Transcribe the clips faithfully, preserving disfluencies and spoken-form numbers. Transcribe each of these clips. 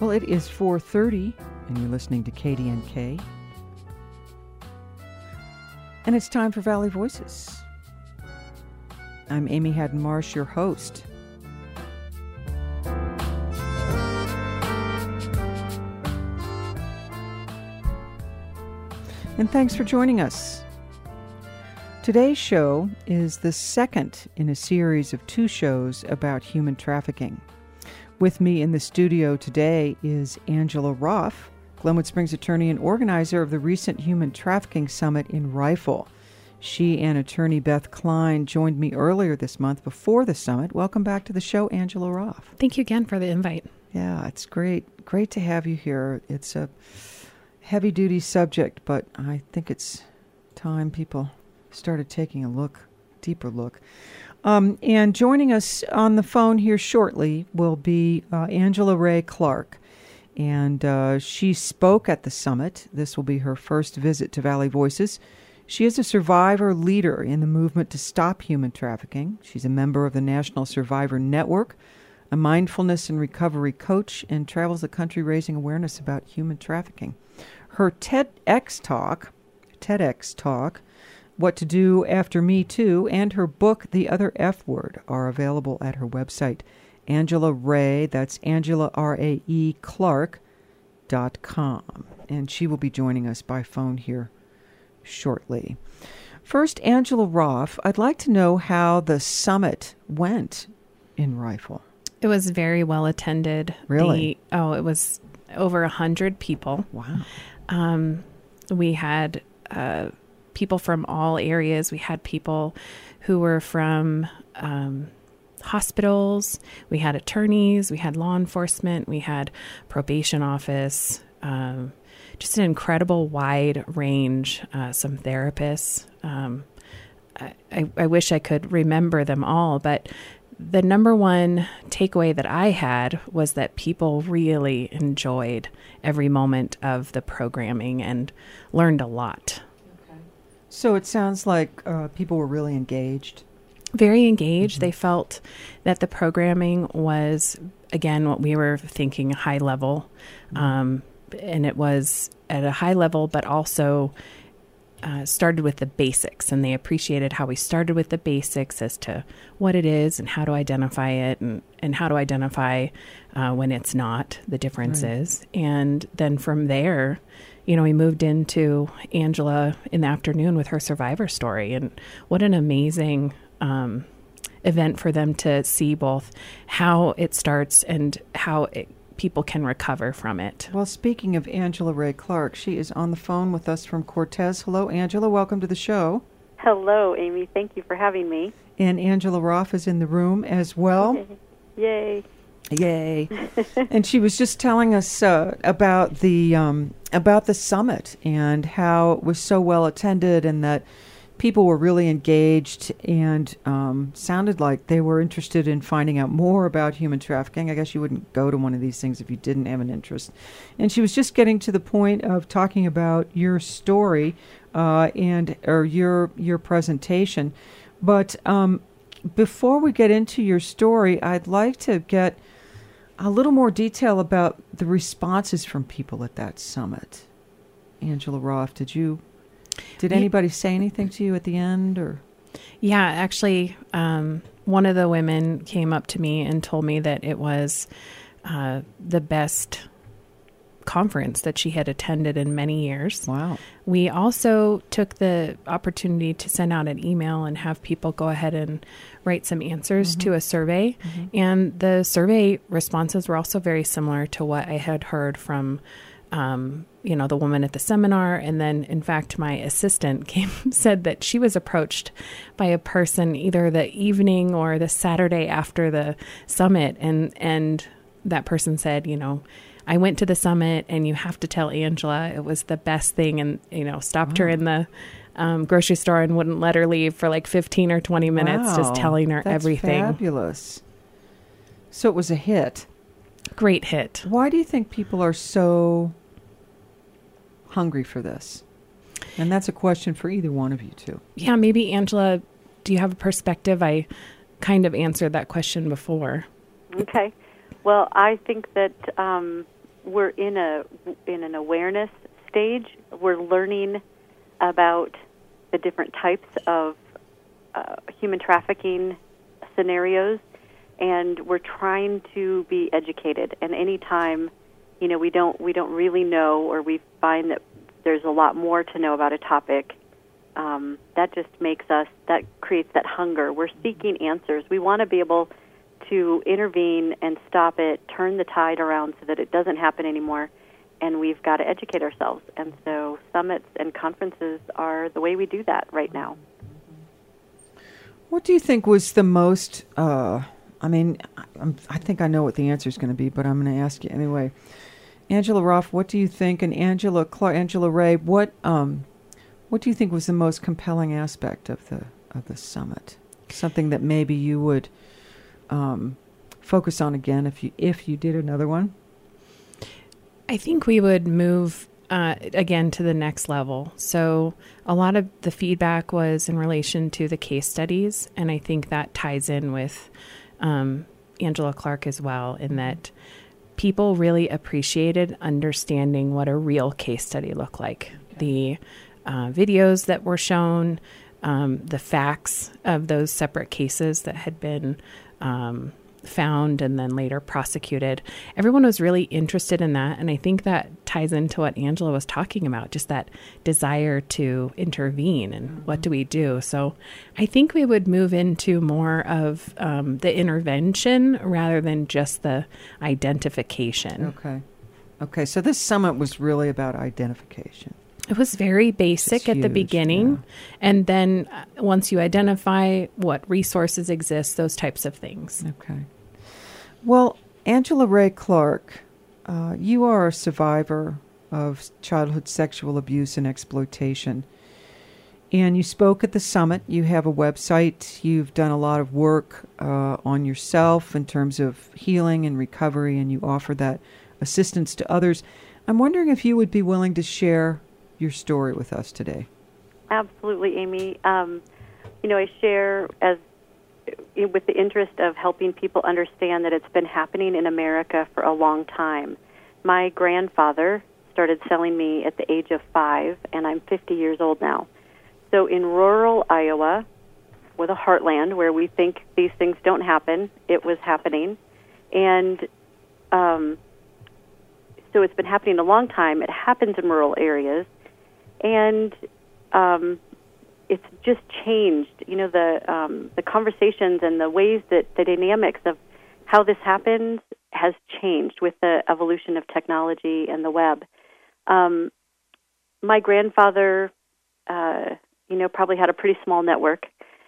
Well, it is four thirty, and you're listening to K D N K. And it's time for Valley Voices. I'm Amy Haddon Marsh, your host. And thanks for joining us. Today's show is the second in a series of two shows about human trafficking. With me in the studio today is Angela Roff, Glenwood Springs attorney and organizer of the recent Human Trafficking Summit in Rifle. She and attorney Beth Klein joined me earlier this month before the summit. Welcome back to the show, Angela Roff. Thank you again for the invite. Yeah, it's great. Great to have you here. It's a heavy-duty subject, but I think it's time people started taking a look, deeper look. Um, and joining us on the phone here shortly will be uh, Angela Ray Clark. And uh, she spoke at the summit. This will be her first visit to Valley Voices. She is a survivor leader in the movement to stop human trafficking. She's a member of the National Survivor Network, a mindfulness and recovery coach, and travels the country raising awareness about human trafficking. Her TEDx talk, TEDx talk, What to Do After Me Too, and her book, The Other F Word, are available at her website, Angela Ray, that's Angela, R A E, Clark dot com. And she will be joining us by phone here shortly. First, Angela Roff, I'd like to know how the summit went in Rifle. It was very well attended. Really? The, oh, it was over a hundred people. Wow. Um, we had uh, people from all areas. We had people who were from um, hospitals. We had attorneys. We had law enforcement. We had probation office. Um, just an incredible wide range. Uh, some therapists. Um, I, I, I wish I could remember them all, but the number one takeaway that I had was that people really enjoyed every moment of the programming and learned a lot. Okay. So it sounds like uh, people were really engaged. Very engaged. Mm-hmm. They felt that the programming was, again, what we were thinking, high level. Mm-hmm. Um, and it was at a high level, but also Uh, started with the basics, and they appreciated how we started with the basics as to what it is and how to identify it and, and how to identify uh, when it's not, the differences. Right. And then from there, you know, we moved into Angela in the afternoon with her survivor story, and what an amazing um, event for them to see both how it starts and how it people can recover from it. Well, speaking of Angela Ray Clark, she is on the phone with us from Cortez. Hello, Angela. Welcome to the show. Hello, Amy. Thank you for having me. And Angela Roff is in the room as well. Yay. Yay. And she was just telling us uh, about the um, about the summit and how it was so well attended and that people were really engaged and um, sounded like they were interested in finding out more about human trafficking. I guess you wouldn't go to one of these things if you didn't have an interest. And she was just getting to the point of talking about your story uh, and or your your presentation. But um, before we get into your story, I'd like to get a little more detail about the responses from people at that summit. Angela Roff, did you... Did anybody say anything to you at the end, or? Yeah, actually, um, one of the women came up to me and told me that it was uh, the best conference that she had attended in many years. Wow. We also took the opportunity to send out an email and have people go ahead and write some answers mm-hmm. to a survey. Mm-hmm. And the survey responses were also very similar to what I had heard from Um, you know, the woman at the seminar. And then, in fact, my assistant came said that she was approached by a person either the evening or the Saturday after the summit. And, and that person said, you know, I went to the summit and you have to tell Angela it was the best thing. And, you know, stopped wow. her in the um, grocery store and wouldn't let her leave for like fifteen or twenty minutes, wow. just telling her That's everything. Fabulous. So it was a hit. Great hit. Why do you think people are so hungry for this? And that's a question for either one of you two. Yeah, maybe Angela, do you have a perspective? I kind of answered that question before. Okay. Well, I think that um, we're in a in an awareness stage. We're learning about the different types of uh, human trafficking scenarios, and we're trying to be educated. And anytime, you know, we don't we don't really know, or we find that there's a lot more to know about a topic, um, that just makes us, that creates that hunger. We're seeking answers. We want to be able to intervene and stop it, turn the tide around so that it doesn't happen anymore, and we've got to educate ourselves. And so summits and conferences are the way we do that right now. What do you think was the most, uh, I mean, I'm, I think I know what the answer is going to be, but I'm going to ask you anyway. Angela Ruff, what do you think? And Angela Clark, Angela Ray, what um, what do you think was the most compelling aspect of the of the summit? Something that maybe you would um, focus on again if you if you did another one? I think we would move uh, again to the next level. So a lot of the feedback was in relation to the case studies, and I think that ties in with um, Angela Clark as well, in that people really appreciated understanding what a real case study looked like. Okay. The uh, videos that were shown, um, the facts of those separate cases that had been um, found and then later prosecuted. Everyone was really interested in that. And I think that ties into what Angela was talking about, just that desire to intervene and mm-hmm. what do we do? So I think we would move into more of um, the intervention rather than just the identification. Okay. Okay. So this summit was really about identification. It was very basic at huge, the beginning. Yeah. And then uh, once you identify what resources exist, those types of things. Okay. Well, Angela Ray Clark, uh, you are a survivor of childhood sexual abuse and exploitation. And you spoke at the summit. You have a website. You've done a lot of work uh, on yourself in terms of healing and recovery, and you offer that assistance to others. I'm wondering if you would be willing to share your story with us today. Absolutely, Amy. Um, you know, I share as with the interest of helping people understand that it's been happening in America for a long time. My grandfather started selling me at the age of five, and I'm fifty years old now. So in rural Iowa, with a heartland where we think these things don't happen, it was happening. And um, so it's been happening a long time. It happens in rural areas. And um, it's just changed. You know, the um, the conversations and the ways that the dynamics of how this happens has changed with the evolution of technology and the web. Um, my grandfather, uh, you know, probably had a pretty small network,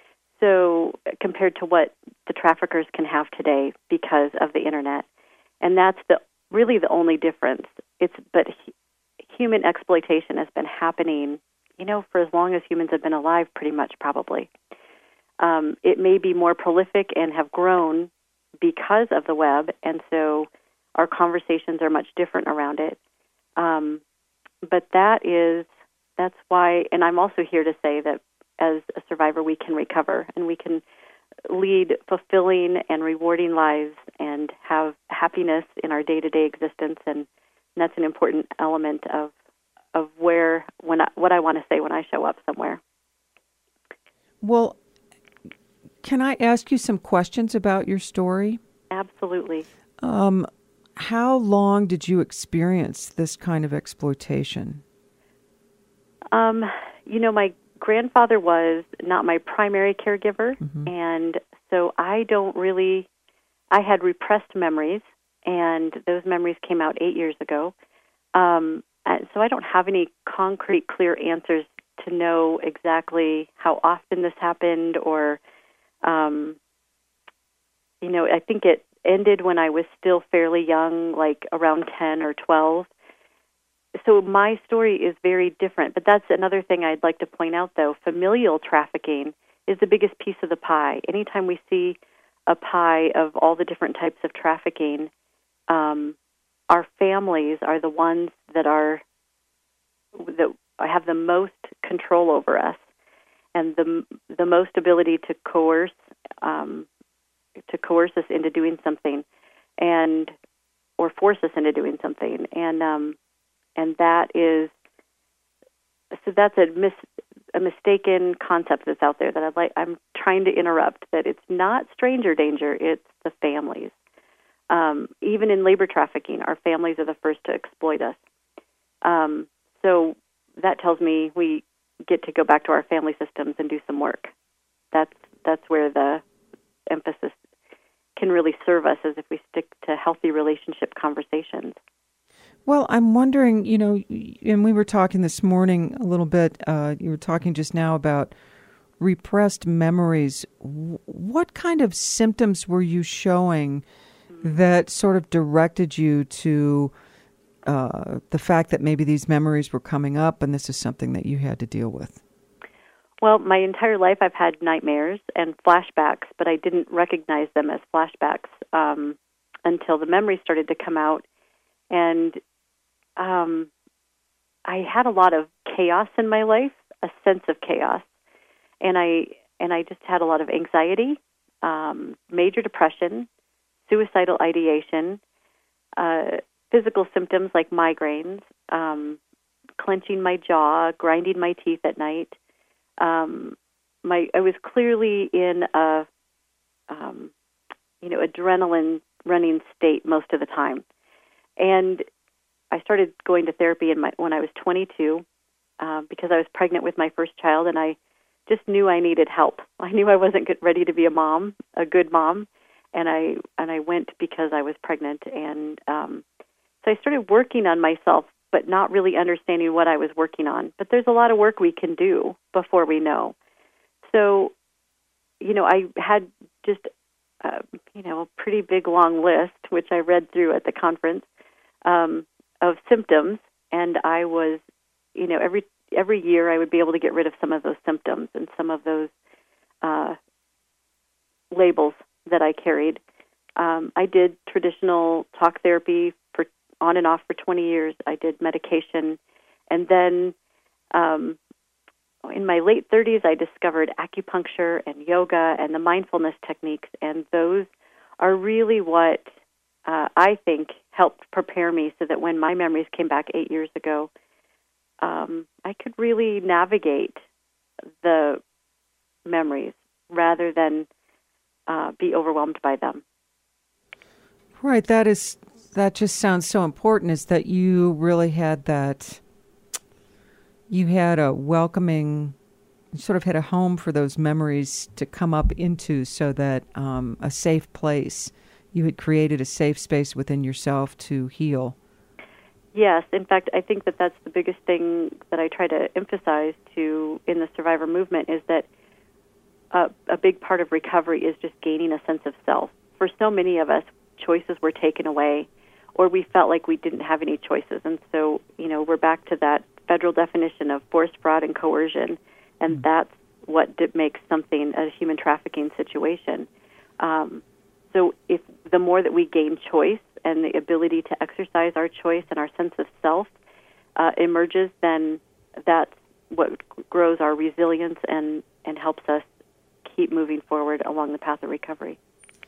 so compared to what the traffickers can have today because of the internet, and that's the really the only difference. It's but. He, Human exploitation has been happening, you know, for as long as humans have been alive, pretty much probably. Um, it may be more prolific and have grown because of the web, and so our conversations are much different around it. Um, but that is, that's why, and I'm also here to say that as a survivor, we can recover, and we can lead fulfilling and rewarding lives and have happiness in our day-to-day existence, and And that's an important element of of where when I, what I want to say when I show up somewhere. Well, can I ask you some questions about your story? Absolutely. Um, how long did you experience this kind of exploitation? Um, you know, my grandfather was not my primary caregiver, mm-hmm. and so I don't really. I had repressed memories. And those memories came out eight years ago. Um, so I don't have any concrete, clear answers to know exactly how often this happened or, um, you know, I think it ended when I was still fairly young, like around ten or twelve. So my story is very different. But that's another thing I'd like to point out, though. Familial trafficking is the biggest piece of the pie. Anytime we see a pie of all the different types of trafficking, Um, our families are the ones that are that have the most control over us, and the the most ability to coerce um, to coerce us into doing something. And or force us into doing something. And um, and that is, so that's a mis, a mistaken concept that's out there that I'd like, I'm trying to interrupt, that it's not stranger danger, it's the families. Um, even in labor trafficking, our families are the first to exploit us. Um, so that tells me we get to go back to our family systems and do some work. That's that's where the emphasis can really serve us, as if we stick to healthy relationship conversations. Well, I'm wondering, you know, and we were talking this morning a little bit, uh, you were talking just now about repressed memories. What kind of symptoms were you showing that sort of directed you to uh, the fact that maybe these memories were coming up and this is something that you had to deal with? Well, my entire life I've had nightmares and flashbacks, but I didn't recognize them as flashbacks um, until the memories started to come out. And um, I had a lot of chaos in my life, a sense of chaos, and I and I just had a lot of anxiety, um, major depression, suicidal ideation, uh, physical symptoms like migraines, um, clenching my jaw, grinding my teeth at night. Um, my I was clearly in a um, you know adrenaline running state most of the time, and I started going to therapy in my, when I was twenty-two uh, because I was pregnant with my first child, and I just knew I needed help. I knew I wasn't good, ready to be a mom, a good mom, and I and I went because I was pregnant, and um, so I started working on myself, but not really understanding what I was working on. But there's a lot of work we can do before we know. So, you know, I had just, uh, you know, a pretty big long list, which I read through at the conference, um, of symptoms. And I was, you know, every every year I would be able to get rid of some of those symptoms and some of those uh, labels that I carried. Um, I did traditional talk therapy for on and off for twenty years. I did medication. And then um, in my late thirties, I discovered acupuncture and yoga and the mindfulness techniques. And those are really what uh, I think helped prepare me so that when my memories came back eight years ago, um, I could really navigate the memories rather than uh, be overwhelmed by them. Right. That is, that just sounds so important, is that you really had that, you had a welcoming, you sort of had a home for those memories to come up into, so that um, a safe place, you had created a safe space within yourself to heal. Yes. In fact, I think that that's the biggest thing that I try to emphasize to in the survivor movement, is that uh, a big part of recovery is just gaining a sense of self. For so many of us, choices were taken away, or we felt like we didn't have any choices. And so, you know, we're back to that federal definition of forced fraud and coercion, and mm. that's what makes something a human trafficking situation. Um, so if the more that we gain choice and the ability to exercise our choice and our sense of self uh, emerges, then that's what grows our resilience and, and helps us keep moving forward along the path of recovery.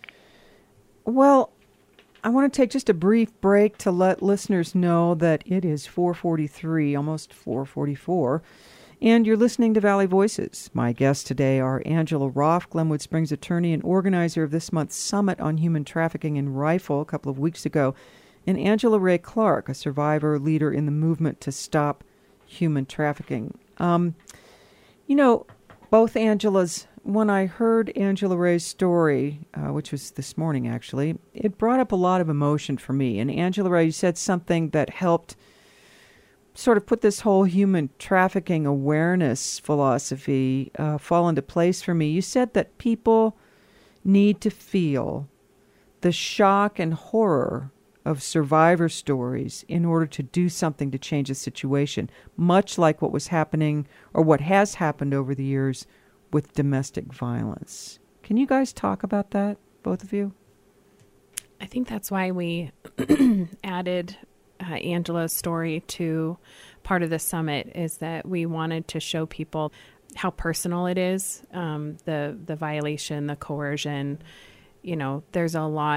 Well, I want to take just a brief break to let listeners know that it is four forty-three, almost four forty-four, and you're listening to Valley Voices. My guests today are Angela Roff, Glenwood Springs attorney and organizer of this month's Summit on Human Trafficking in Rifle a couple of weeks ago, and Angela Ray Clark, a survivor leader in the movement to stop human trafficking. Um, you know, both Angelas, when I heard Angela Ray's story, uh, which was this morning actually, it brought up a lot of emotion for me. And Angela Ray, you said something that helped sort of put this whole human trafficking awareness philosophy uh, fall into place for me. You said that people need to feel the shock and horror of survivor stories in order to do something to change the situation, much like what was happening or what has happened over the years with domestic violence. Can you guys talk about that, both of you? I think that's why we added uh, Angela's story to part of the summit, is that we wanted to show people how personal it is, um, the the violation, the coercion. You know, there's a lot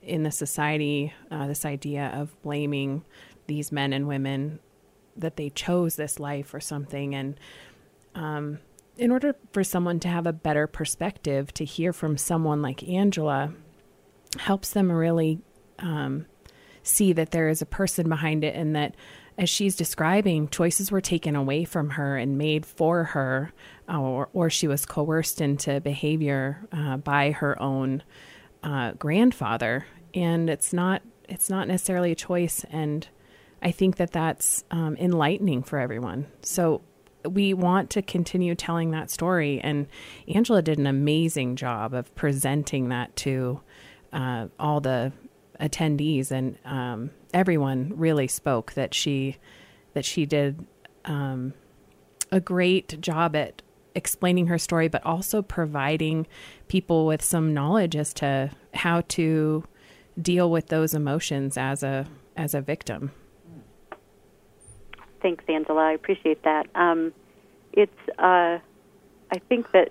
in the society, uh, this idea of blaming these men and women that they chose this life or something. And um, in order for someone to have a better perspective, to hear from someone like Angela helps them really um, see that there is a person behind it, and that, as she's describing, choices were taken away from her and made for her, or, or she was coerced into behavior uh, by her own uh, grandfather. And it's not, it's not necessarily a choice. And I think that that's um, enlightening for everyone. So we want to continue telling that story. And Angela did an amazing job of presenting that to uh, all the attendees, and um, everyone really spoke that she that she did um, a great job at explaining her story, but also providing people with some knowledge as to how to deal with those emotions as a as a victim. Thanks, Angela. I appreciate that. Um, it's uh, I think that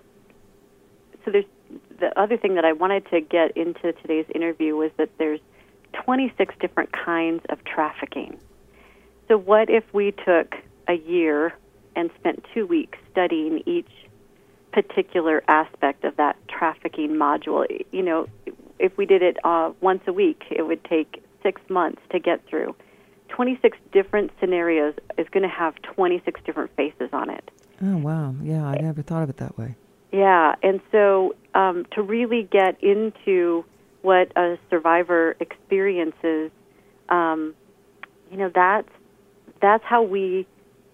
so. There's the other thing that I wanted to get into today's interview was that there's twenty-six different kinds of trafficking. So what if we took a year and spent two weeks studying each particular aspect of that trafficking module? You know, if we did it uh, once a week, it would take six months to get through. twenty-six different scenarios is going to have twenty-six different faces on it. Oh, wow. Yeah, I never thought of it that way. Yeah, and so um, to really get into what a survivor experiences, um, you know, that's that's how we,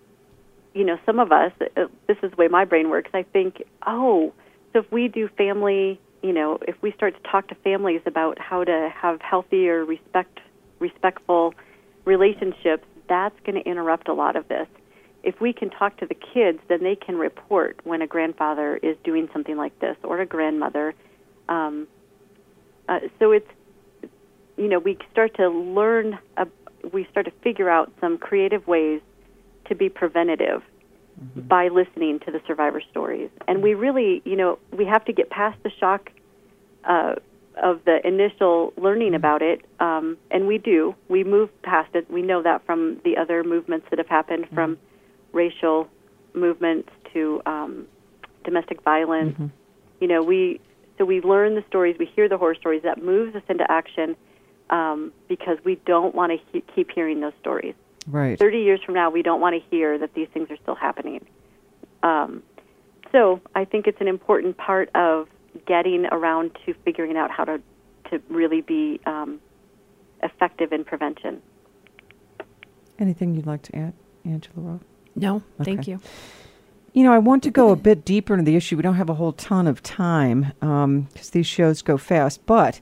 you know, some of us, uh, this is the way my brain works, I think, oh, so if we do family, you know, if we start to talk to families about how to have healthier, respect, respectful relationships, that's going to interrupt a lot of this. If we can talk to the kids, then they can report when a grandfather is doing something like this, or a grandmother. Um, uh, so it's, you know, we start to learn, uh, we start to figure out some creative ways to be preventative mm-hmm. by listening to the survivor stories. And we really, you know, we have to get past the shock uh, of the initial learning about it, um, and we do. We move past it. We know that from the other movements that have happened, mm-hmm. from racial movements to um, domestic violence. Mm-hmm. You know, we so we learn the stories, we hear the horror stories. That moves us into action um, because we don't want to he- keep hearing those stories. Right. Thirty years from now, we don't want to hear that these things are still happening. Um, so I think it's an important part of getting around to figuring out how to to really be um, effective in prevention. Anything you'd like to add, Angela Roth? No, okay. Thank you. You know, I want to go a bit deeper into the issue. We don't have a whole ton of time because um, these shows go fast. But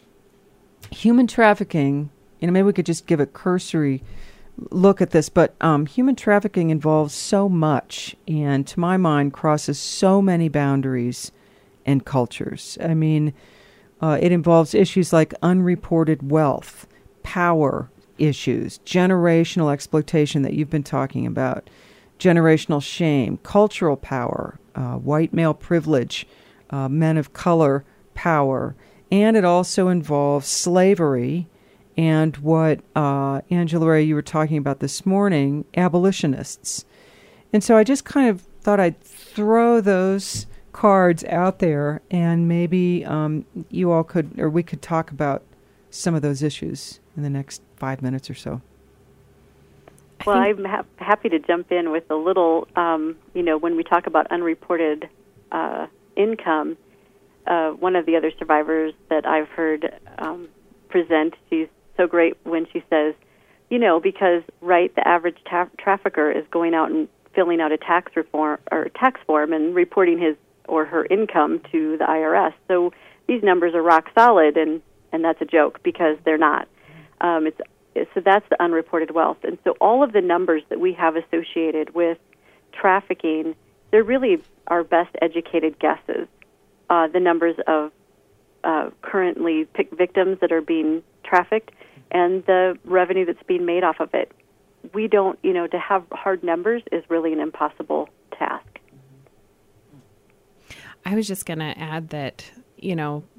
human trafficking, you know, maybe we could just give a cursory look at this. But um, human trafficking involves so much, and to my mind, crosses so many boundaries and cultures. I mean, uh, it involves issues like unreported wealth, power issues, generational exploitation that you've been talking about, generational shame, cultural power, uh, white male privilege, uh, men of color power, and it also involves slavery and what uh, Angela Ray, you were talking about this morning, abolitionists. And so I just kind of thought I'd throw those cards out there, and maybe um, you all could, or we could talk about some of those issues in the next five minutes or so. Well, I'm ha- happy to jump in with a little, um, you know, when we talk about unreported uh, income, uh, one of the other survivors that I've heard um, present, she's so great when she says, you know, because, right, the average ta- trafficker is going out and filling out a tax reform or tax form and reporting his or her income to the I R S. So these numbers are rock solid, and, and that's a joke because they're not. Um, it's So that's the unreported wealth. And so all of the numbers that we have associated with trafficking, they're really our best educated guesses. Uh, the numbers of uh, currently pick victims that are being trafficked and the revenue that's being made off of it. We don't, you know, to have hard numbers is really an impossible task. I was just going to add that, you know,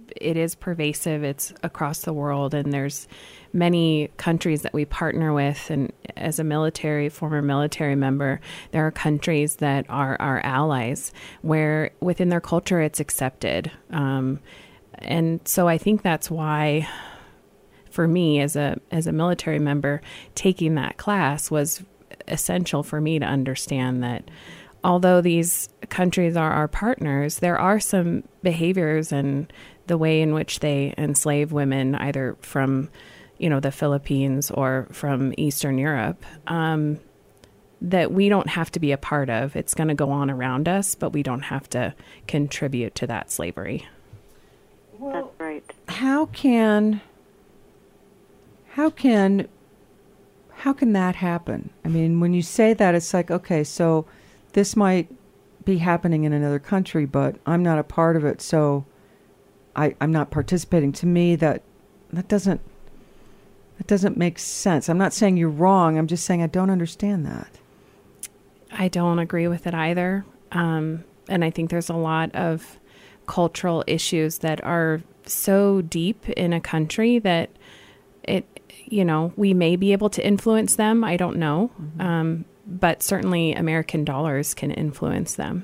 it is pervasive. It's across the world, and there's many countries that we partner with. And as a military, former military member, there are countries that are our allies where within their culture it's accepted. Um, and so I think that's why, for me as a as a military member, taking that class was essential for me to understand that although these countries are our partners, there are some behaviors and the way in which they enslave women, either from, you know, the Philippines or from Eastern Europe, um, that we don't have to be a part of. It's going to go on around us, but we don't have to contribute to that slavery. Well, that's right. How can, how can, how can that happen? I mean, when you say that, it's like, okay, so this might be happening in another country, but I'm not a part of it, so I, I'm not participating. To me, that that doesn't that doesn't make sense. I'm not saying you're wrong. I'm just saying I don't understand that. I don't agree with it either. Um, and I think there's a lot of cultural issues that are so deep in a country that it, you know, we may be able to influence them. I don't know. Mm-hmm. Um, but certainly American dollars can influence them.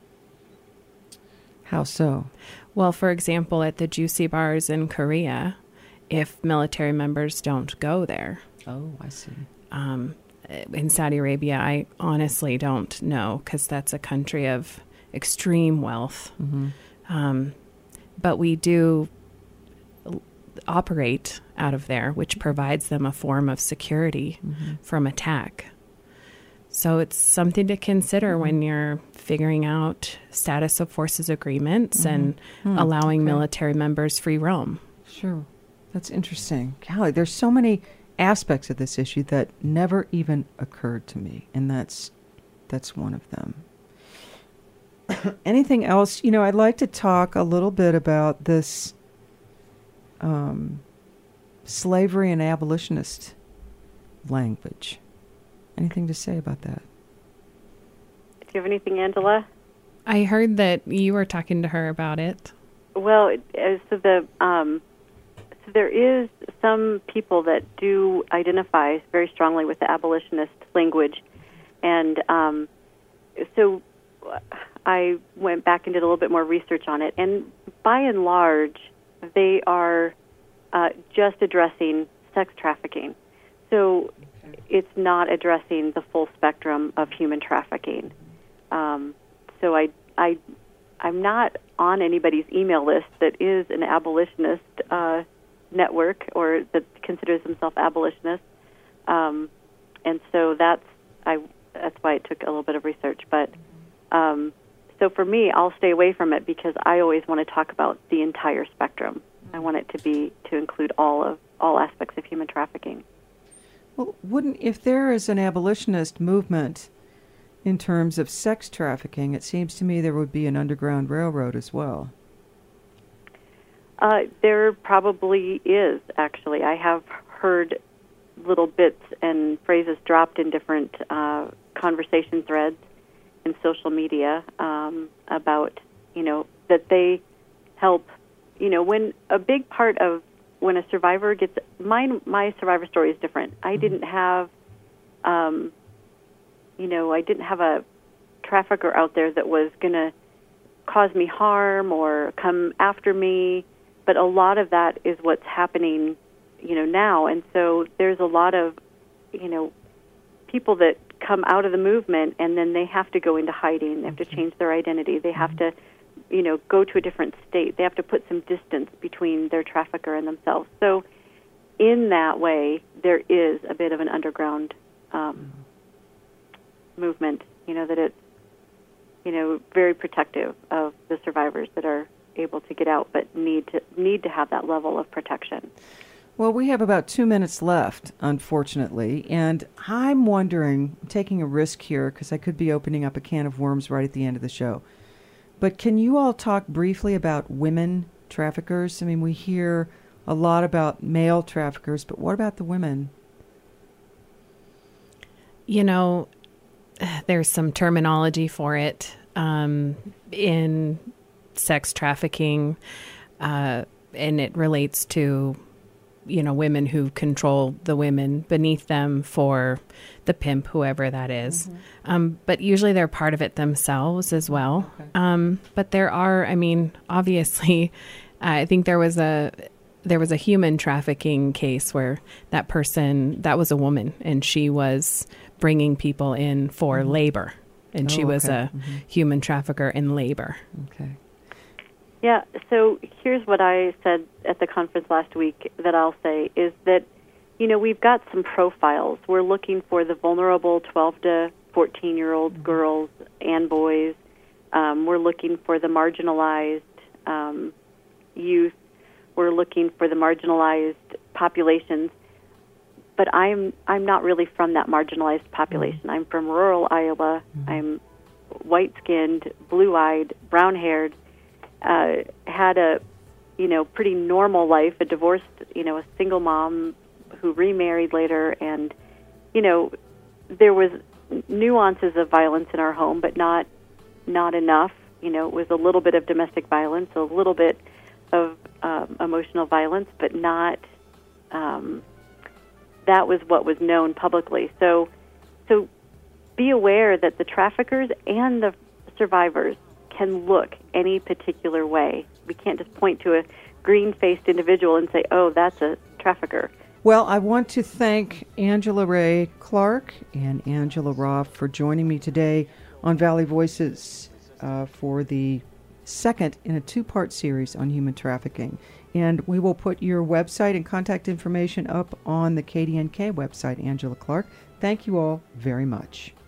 How so? Well, for example, at the Juicy Bars in Korea, if military members don't go there. Oh, I see. Um, in Saudi Arabia, I honestly don't know, because that's a country of extreme wealth. Mm-hmm. Um, but we do operate out of there, which provides them a form of security mm-hmm. from attack. So it's something to consider mm-hmm. when you're figuring out status of forces agreements mm-hmm. and mm-hmm. allowing okay. military members free roam. Sure. That's interesting. Golly, there's so many aspects of this issue that never even occurred to me, and that's that's one of them. Anything else? You know, I'd like to talk a little bit about this um, slavery and abolitionist language. Anything to say about that? Do you have anything, Angela? I heard that you were talking to her about it. Well, so the um, so there is some people that do identify very strongly with the abolitionist language, and um, so I went back and did a little bit more research on it, and by and large, they are uh, just addressing sex trafficking. So it's not addressing the full spectrum of human trafficking. Um, so I, I, I'm not on anybody's email list that is an abolitionist uh, network or that considers themselves abolitionists. Um, and so that's I. That's why it took a little bit of research. But um, so for me, I'll stay away from it because I always want to talk about the entire spectrum. I want it to be to include all of all aspects of human trafficking. Well, wouldn't, if there is an abolitionist movement in terms of sex trafficking, it seems to me there would be an underground railroad as well. Uh, there probably is, actually. I have heard little bits and phrases dropped in different uh, conversation threads in social media um, about, you know, that they help, you know, when a big part of when a survivor gets, mine, my survivor story is different. I didn't have, um, you know, I didn't have a trafficker out there that was going to cause me harm or come after me, but a lot of that is what's happening, you know, now. And so there's a lot of, you know, people that come out of the movement and then they have to go into hiding. They have to change their identity. They have to, you know, go to a different state. They have to put some distance between their trafficker and themselves. So in that way, there is a bit of an underground um, movement, you know, that it's, you know, very protective of the survivors that are able to get out but need to need to have that level of protection. Well, we have about two minutes left, unfortunately, and I'm wondering, I'm taking a risk here because I could be opening up a can of worms right at the end of the show. But can you all talk briefly about women traffickers? I mean, we hear a lot about male traffickers, but what about the women? You know, there's some terminology for it um, in sex trafficking. uh, and it relates to, you know, women who control the women beneath them for the pimp, whoever that is. Mm-hmm. Um, but usually they're part of it themselves as well. Okay. Um, but there are, I mean, obviously, I think there was a there was a human trafficking case where that person, that was a woman, and she was bringing people in for mm-hmm. labor, and oh, she was okay. a mm-hmm. human trafficker in labor. Okay. Yeah, so here's what I said at the conference last week that I'll say is that, you know, we've got some profiles. We're looking for the vulnerable twelve to fourteen-year-old mm-hmm. girls and boys. Um, we're looking for the marginalized um, youth. We're looking for the marginalized populations. But I'm I'm not really from that marginalized population. Mm-hmm. I'm from rural Iowa. Mm-hmm. I'm white-skinned, blue-eyed, brown-haired. Uh, had a, you know, pretty normal life, a divorced, you know, a single mom who remarried later, and, you know, there was nuances of violence in our home, but not not enough. You know, it was a little bit of domestic violence, a little bit of um, emotional violence, but not, um, that was what was known publicly. So, so be aware that the traffickers and the survivors can look any particular way. We can't just point to a green-faced individual and say, oh, that's a trafficker. Well, I want to thank Angela Ray Clark and Angela Roth for joining me today on Valley Voices uh, for the second in a two-part series on human trafficking. And we will put your website and contact information up on the K D N K website, Angela Clark. Thank you all very much.